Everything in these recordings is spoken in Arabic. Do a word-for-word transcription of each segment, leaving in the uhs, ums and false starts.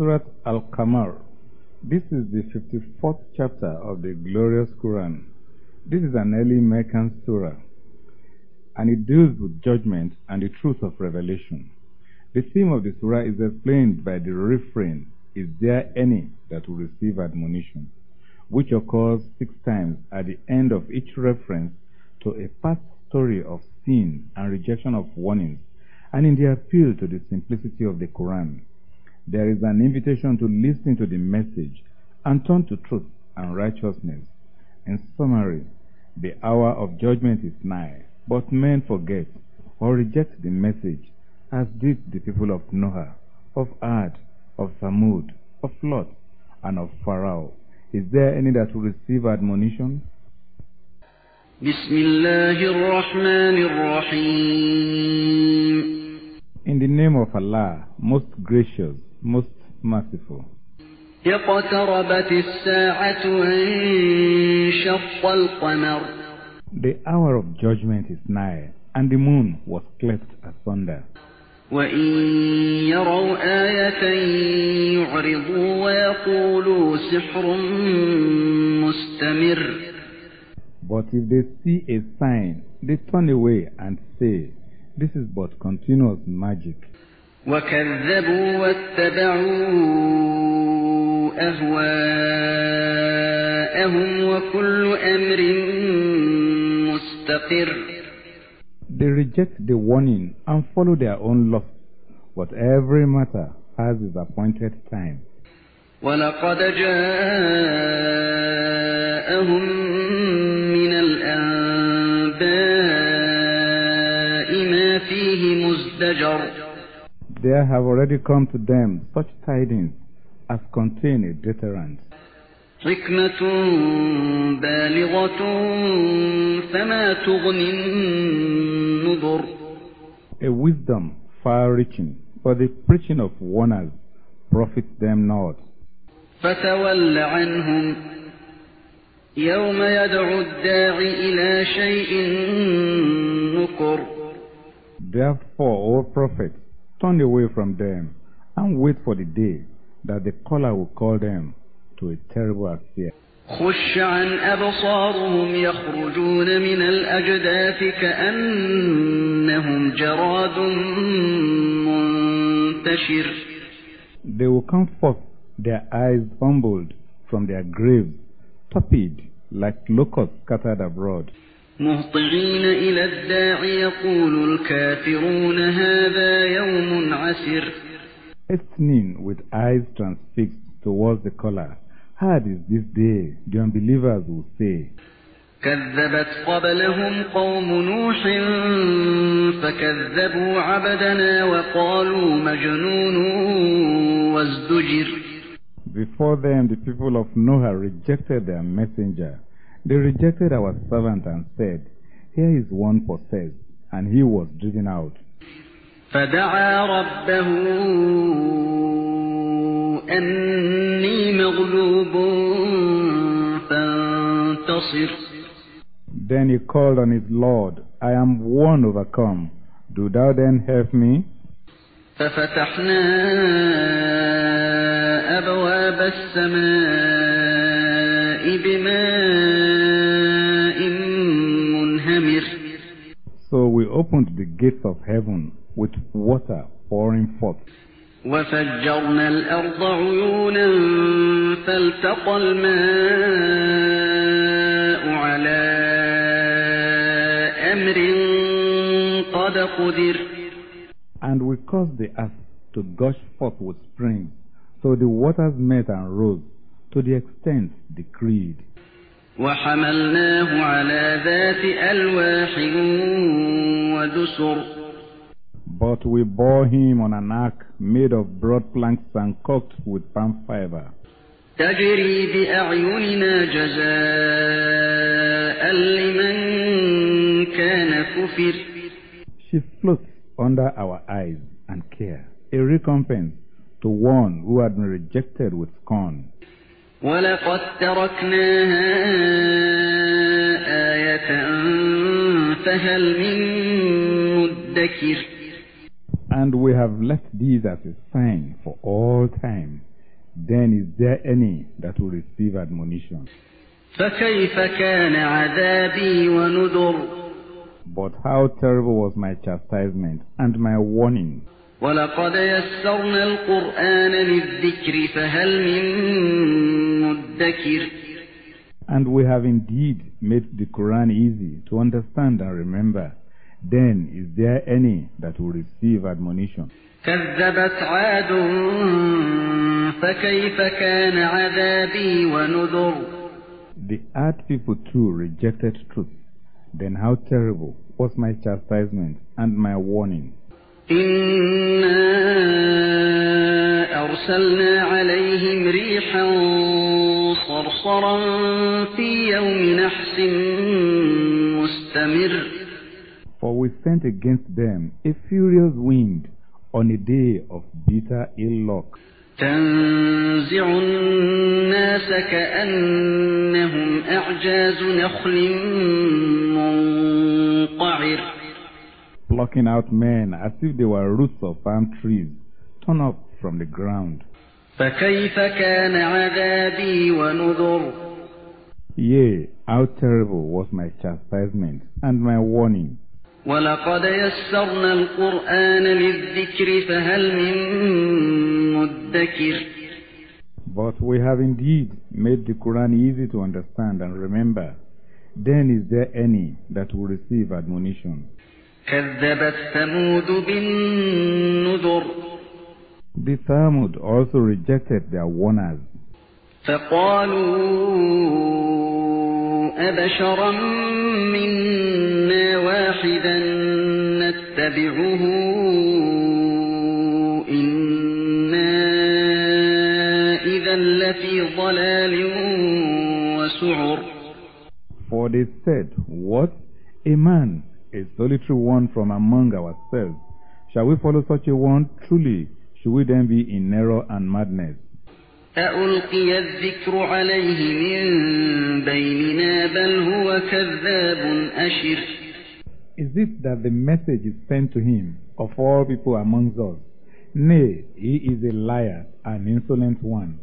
Surat Al-Qamar. This is the fifty-fourth chapter of the glorious Quran. This is an early Meccan surah, and it deals with judgment and the truth of revelation. The theme of the surah is explained by the refrain, "Is there any that will receive admonition?" which occurs six times at the end of each reference to a past story of sin and rejection of warnings, and in the appeal to the simplicity of the Quran. There is an invitation to listen to the message and turn to truth and righteousness. In summary, the hour of judgment is nigh, but men forget or reject the message, as did the people of Noah, of Ad, of Thamud, of Lot, and of Pharaoh. Is there any that will receive admonition? Bismillahirrahmanirrahim. In the name of Allah, most gracious, most merciful. اقتربت الساعة وانشق القمر. The hour of judgment is nigh, and the moon was cleft asunder. وَإِن يَرَوْا آيَةً يُعْرِضُوا وَيَقُولُوا سِحْرٌ مُسْتَمِرٌّ. But if they see a sign, they turn away and say, "This is but continuous magic." وَكَذَّبُوا وَاتَّبَعُوا أَهْوَاءَهُمْ وَكُلُّ أَمْرٍ مُسْتَقِرٌّ. They reject the warning and follow their own lust, but every matter has its appointed time. وَلَقَدْ جَاءَهُم مِّنَ الْأَنبَاءِ مَا فِيهِ مُزْدَجَرٌ. There have already come to them such tidings as contain a deterrent. حِكْمَةٌ بَالِغَةٌ فَمَا تُغْنِ النُّذُرُ. A wisdom far-reaching, but the preaching of warners profits them not. فَتَوَلَّ عَنْهُمْ يَوْمَ يَدْعُ الدَّاعِ إِلَى شَيْءٍ نُكُرٍ. Therefore, O Prophet, turn away from them and wait for the day that the caller will call them to a terrible affair. خُشَّ عَنْ أَبْصَارُهُمْ يَخْرُجُونَ مِنَ الْأَجْدَاثِ كَأَنَّهُمْ جَرَادٌ مُنْتَشِرٌ. They will come forth, their eyes humbled from their graves, torpid like locusts scattered abroad. مُهْطِعِينَ إِلَى الدَّاعِ يَقُولُ الْكَافِرُونَ هَذَا يَوْمٌ عَسِرٌ. Hastening with eyes transfixed towards the caller, hard is this day, the unbelievers will say. كذبت قبلهم قوم نوح فكذبوا عبدنا وقالوا مجنون وازدجر. Before them the people of Noah rejected their messenger. They rejected our servant and said, "Here is one possessed," and he was driven out. فدعا ربه أني مغلوب فانتصر. Then he called on his Lord, "I am one overcome. Do thou then help me?" ففتحنا أبواب السماء بماء منهمر. So we opened the gates of heaven with water pouring forth. وفجرنا الأرض عيونا فالتقى الماء على أمر قد قدر. And we caused the earth to gush forth with springs, so the waters met and rose to the extent decreed. وحملناه على ذات ألواح ودسر. But we bore him on an ark made of broad planks and cooked with palm fiber. تجري بأعيننا جزاء لمن كان كفر. She floats under our eyes and care, a recompense to one who had been rejected with scorn. وَلَقَدْ تَرَكْنَاهَا آيَةً فَهَلْ مِن مُّدَّكِرٍ. And we have left these as a sign for all time. Then is there any that will receive admonition? فكيف كان عذابي ونذر But how terrible was my chastisement and my warning. ولقد يسرنا القرآن للذكر فهل من مدكر And we have indeed made the Quran easy to understand and remember. Then is there any that will receive admonition? كذبت عاد فكيف كان عذابي ونذر The Ad people too rejected truth. Then how terrible was my chastisement and my warning. إنا أرسلنا عليهم ريحا صرصرا في يوم نحس مستمر For we sent against them a furious wind on a day of bitter ill luck, تنزع الناس كأنهم أعجاز نخل منقعر plucking out men as if they were roots of palm trees torn up from the ground. فكيف كان عذابي ونذر Yea, how terrible was my chastisement and my warning. ولقد يسرنا القرآن للذكر فهل من مدكر But we have indeed made the Quran easy to understand and remember. Then is there any that will receive admonition? كذبت ثمود بالنذر The Thamud also rejected their warners. فقالوا أبشرا منا واحدا نتبعه إنا إذا لفي ضلال وسعر For they said, what? A man, a solitary one from among ourselves. Shall we follow such a one? Truly, should we then be in error and madness? أألقي الذكر عليه من بيننا بل هو كذاب أشر Is it that the message is sent to him of all people amongst us? Nay, he is a liar, an insolent one.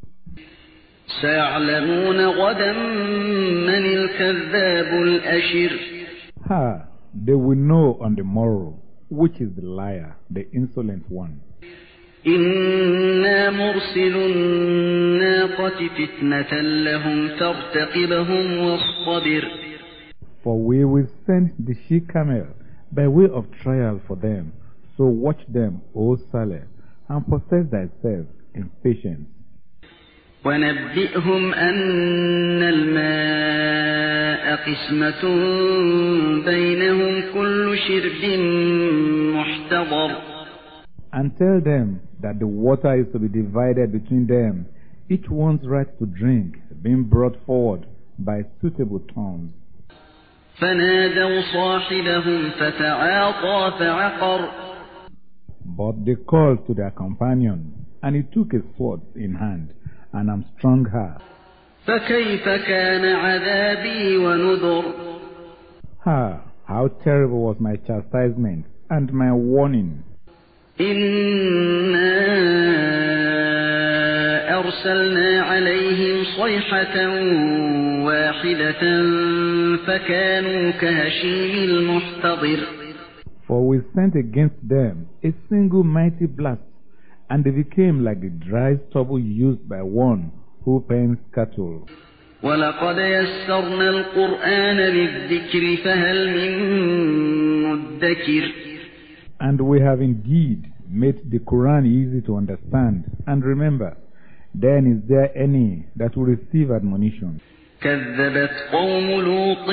سيعلمون غدا من الكذاب الأشر Ha! They will know on the morrow which is the liar, the insolent one. إنا مرسل الناقة فتنة لهم فارتقبهم واصطبر For we will send the she-camel by way of trial for them. So watch them, O Saleh, and possess thyself in patience. ونبئهم أن الماء قسمة بينهم كل شرب محتضر And tell them that the water is to be divided between them, each one's right to drink being brought forward by suitable terms. فنادوا صاحبهم فتعاطى فعقر But they called to their companion, and he took a sword in hand, and hamstrung her. فكيف كان عذابي ونذر Ha! How terrible was my chastisement and my warning. إنا أرسلنا عليهم صيحة واحدة فكانوا كهشيم المحتضر For we sent against them a single mighty blast, and they became like the dry stubble used by one who pens cattle. ولقد يسرنا القرآن للذكر فهل من مدكر And we have indeed made the Quran easy to understand and remember. Then is there any that will receive admonition? كذبت قوم لوط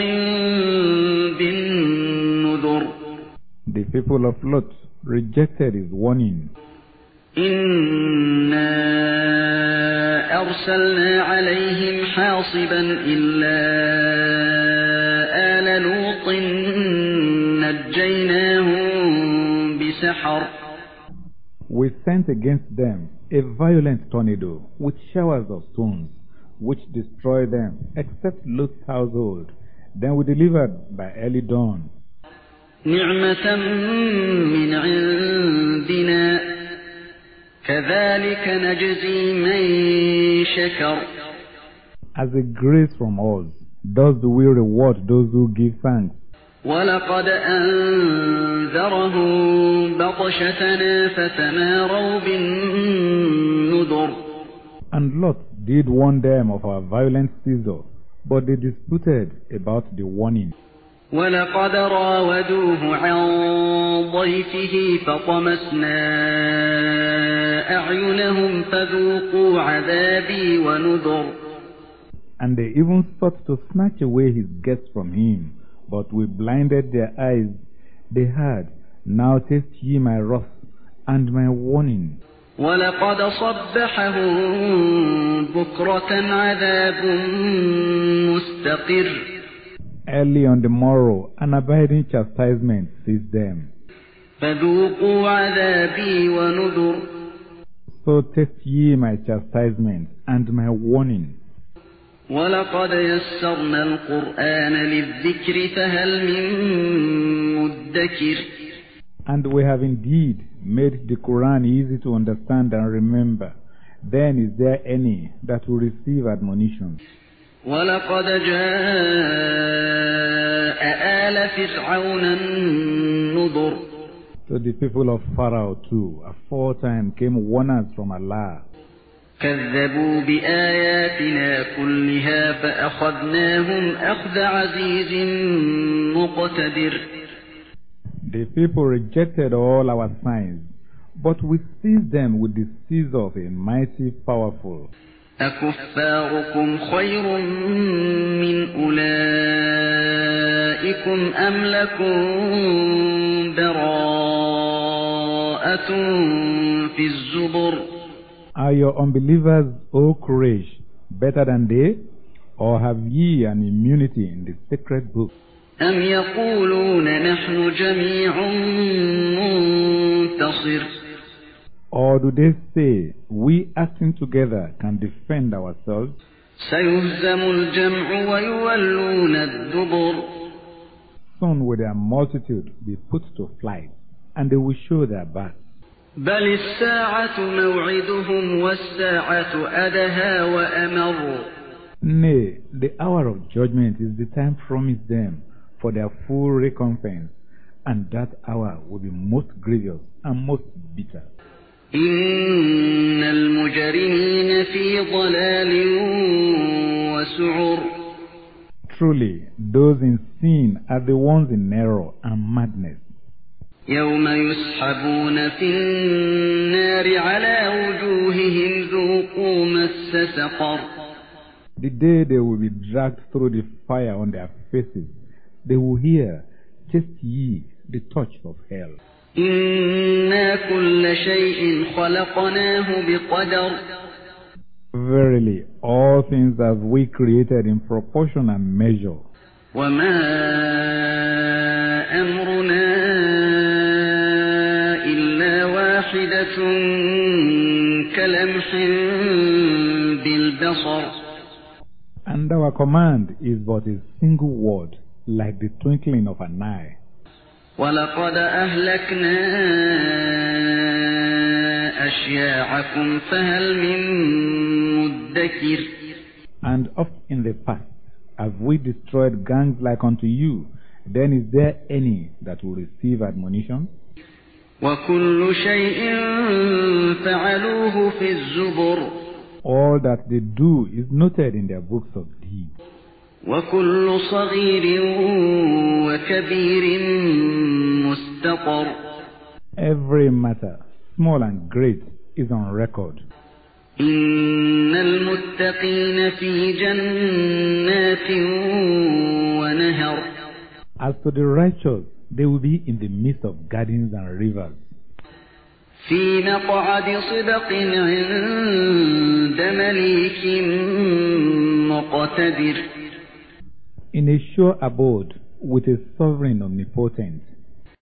بالنذر The people of Lot rejected his warning. إنا أرسلنا عليهم حاصبا إلا آل لوط نجيناهم بسحر We sent against them a violent tornado with showers of stones, which destroyed them, except Lot's household. Then we delivered by early dawn. نعمة من عندنا كذلك نجزي من شكر. As a grace from us, thus do we reward those who give thanks. ولقد أنذرهم بطشتنا فتماروا بالنذر. And Lot did warn them of our violent seizure, but they disputed about the warning. ولقد راودوه عن ضيفه فطمسنا أعينهم فذوقوا عذابي ونذر. And they even sought to snatch away his guests from him, but we blinded their eyes. They had, now taste ye my wrath and my warning. ولقد صبحهم بكرة عذاب مستقر. Early on the morrow, an abiding chastisement seized them. فذوقوا عذابي ونذر. So taste ye my chastisement and my warning. ولقد يسرنا القرآن للذكر فهل من مدكر. And we have indeed made the Quran easy to understand and remember. Then is there any that will receive admonition? ولقد جاء آل فرعون النذر. So the people of Pharaoh too, aforetime came warners from Allah. كذبوا بآياتنا كلها فأخذناهم أخذ عزيز مقتدر. The people rejected all our signs, but we seized them with the seize of a mighty powerful. أكفاركم خير من أولئكم أم لكم براءة في الزبر. Are your unbelievers, O Quraysh, better than they? Or have ye an immunity in the sacred book? أم يقولون نحن جميع منتصر. Or do they say, we acting together can defend ourselves? سيهزم الجمع ويولون الدبر. Soon will their multitude be put to flight, and they will show their backs. بل الساعة موعدهم والساعة أدهى وأمر. Nay, the hour of judgment is the time promised them for their full recompense, and that hour will be most grievous and most bitter. إن المجرمين في ضلال وسعر. Truly, those in sin are the ones in error and madness. يوم يسحبون في النار على وجوههم ذوقوا مس سقر. The day they will be dragged through the fire on their faces, they will hear, taste ye the touch of hell. إنا كل شيء خلقناه بقدر. Verily, all things have we created in proportion and measure. وما أمرنا إلا واحدة كلمح بالبصر. And our command is but a single word, like the twinkling of an eye. ولقد أهلكنا أشياعكم فهل من مدكر. And oft in the past have we destroyed gangs like unto you, then is there any that will receive admonition? وكل شيء فعلوه في الزبر. All that they do is noted in their books of deeds. وكل صغير وكبير مستقر. Every matter, small and great, is on record. إن المتقين في جنات ونهر. As to the righteous, they will be in the midst of gardens and rivers. في مقعد صدق عند مليك مقتدر. In a sure abode with a sovereign omnipotent.